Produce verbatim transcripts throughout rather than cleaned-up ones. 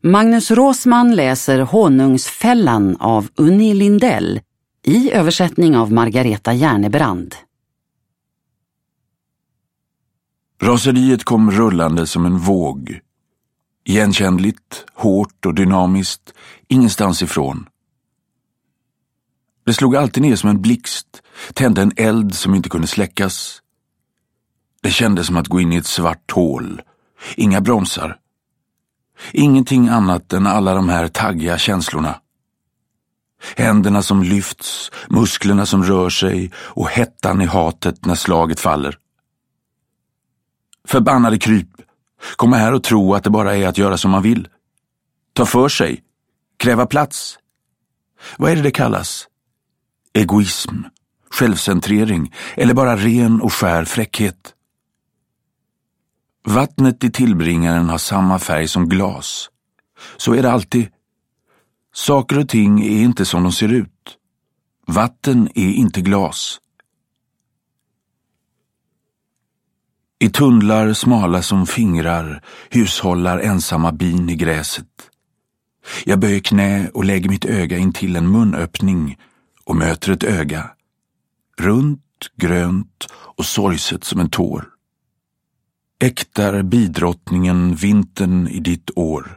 Magnus Råsman läser Honungsfällan av Unni Lindell i översättning av Margareta Järnebrand. Raseriet kom rullande som en våg. Igenkännligt, hårt och dynamiskt, ingenstans ifrån. Det slog alltid ner som en blixt, tände en eld som inte kunde släckas. Det kändes som att gå in i ett svart hål. Inga bromsar. Ingenting annat än alla de här taggiga känslorna. Händerna som lyfts, musklerna som rör sig och hettan i hatet när slaget faller. Förbannade kryp. Komma här och tro att det bara är att göra som man vill. Ta för sig. Kräva plats. Vad är det det kallas? Egoism, självcentrering eller bara ren och skär fräckhet. Vattnet i tillbringaren har samma färg som glas. Så är det alltid. Saker och ting är inte som de ser ut. Vatten är inte glas. I tunnlar smala som fingrar hushållar ensamma bin i gräset. Jag böjer knä och lägger mitt öga in till en munöppning och möter ett öga. Runt, grönt och sorgset som en tår. Äktar bidrottningen vintern i ditt år.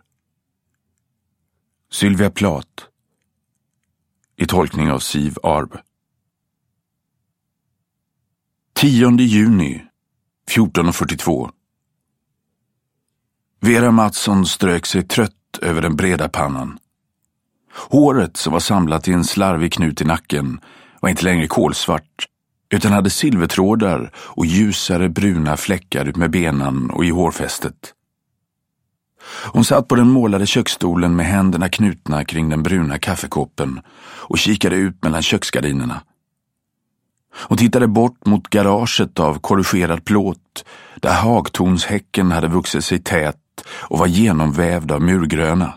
Sylvia Plath. I tolkning av Siv Arb. tionde juni fjorton fyrtiotvå. Vera Mattsson strök sig trött över den breda pannan. Håret som var samlat i en slarvig knut i nacken var inte längre kolsvart utan hade silvertrådar och ljusare bruna fläckar ut med benen och i hårfästet. Hon satt på den målade köksstolen med händerna knutna kring den bruna kaffekoppen och kikade ut mellan köksgardinerna. Hon tittade bort mot garaget av korrigerad plåt där hagtornshäcken hade vuxit sig tät och var genomvävd av murgröna.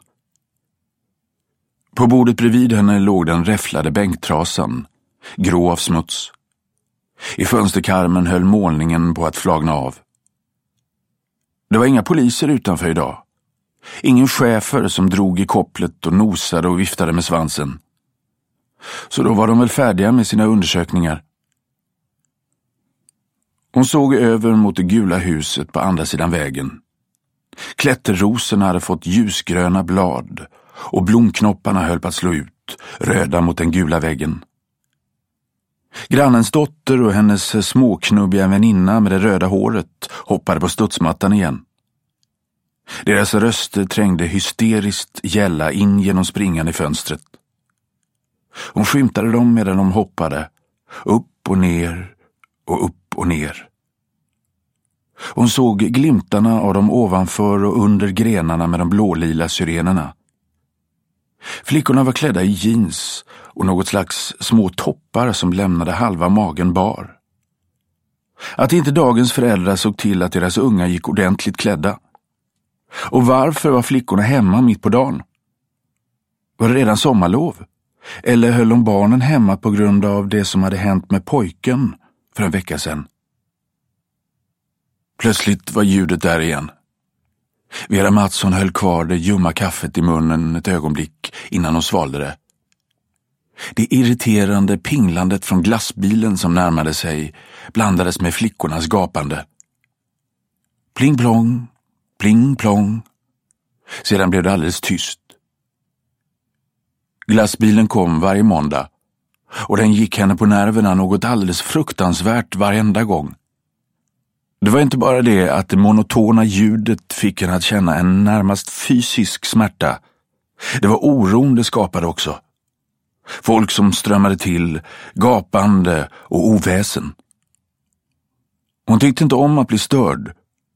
På bordet bredvid henne låg den räfflade bänktrasan, grå av smuts. I fönsterkarmen höll målningen på att flagna av. Det var inga poliser utanför idag. Ingen chefer som drog i kopplet och nosade och viftade med svansen. Så då var de väl färdiga med sina undersökningar. Hon såg över mot det gula huset på andra sidan vägen. Klätterrosorna hade fått ljusgröna blad och blomknopparna höll på att slå ut, röda mot den gula väggen. Grannens dotter och hennes småknubbiga väninna med det röda håret hoppade på studsmattan igen. Deras röster trängde hysteriskt gälla in genom springan i fönstret. Hon skymtade dem medan de hoppade, upp och ner och upp och ner. Hon såg glimtarna av dem ovanför och under grenarna med de blålila syrenerna. Flickorna var klädda i jeans och något slags små toppar som lämnade halva magen bar. Att inte dagens föräldrar såg till att deras unga gick ordentligt klädda. Och varför var flickorna hemma mitt på dagen? Var det redan sommarlov? Eller höll de barnen hemma på grund av det som hade hänt med pojken för en vecka sedan? Plötsligt var ljudet där igen. Vera Mattsson höll kvar det ljumma kaffet i munnen ett ögonblick innan hon svalde det. Det irriterande pinglandet från glassbilen som närmade sig blandades med flickornas gapande. Pling plong, pling plong. Sedan blev det alldeles tyst. Glassbilen kom varje måndag och den gick henne på nerverna något alldeles fruktansvärt varenda gång. Det var inte bara det att det monotona ljudet fick henne att känna en närmast fysisk smärta. Det var oron det skapade också. Folk som strömmade till, gapande och oväsen. Hon tyckte inte om att bli störd.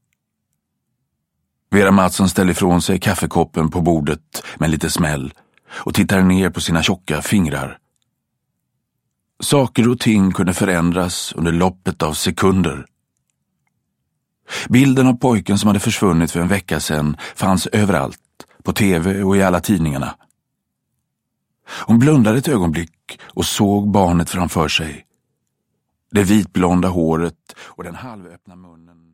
Vera Mattsson ställde ifrån sig kaffekoppen på bordet med en liten smäll och tittade ner på sina tjocka fingrar. Saker och ting kunde förändras under loppet av sekunder. Bilden av pojken som hade försvunnit för en vecka sedan fanns överallt, på tv och i alla tidningarna. Hon blundade ett ögonblick och såg barnet framför sig. Det vitblonda håret och den halvöppna munnen.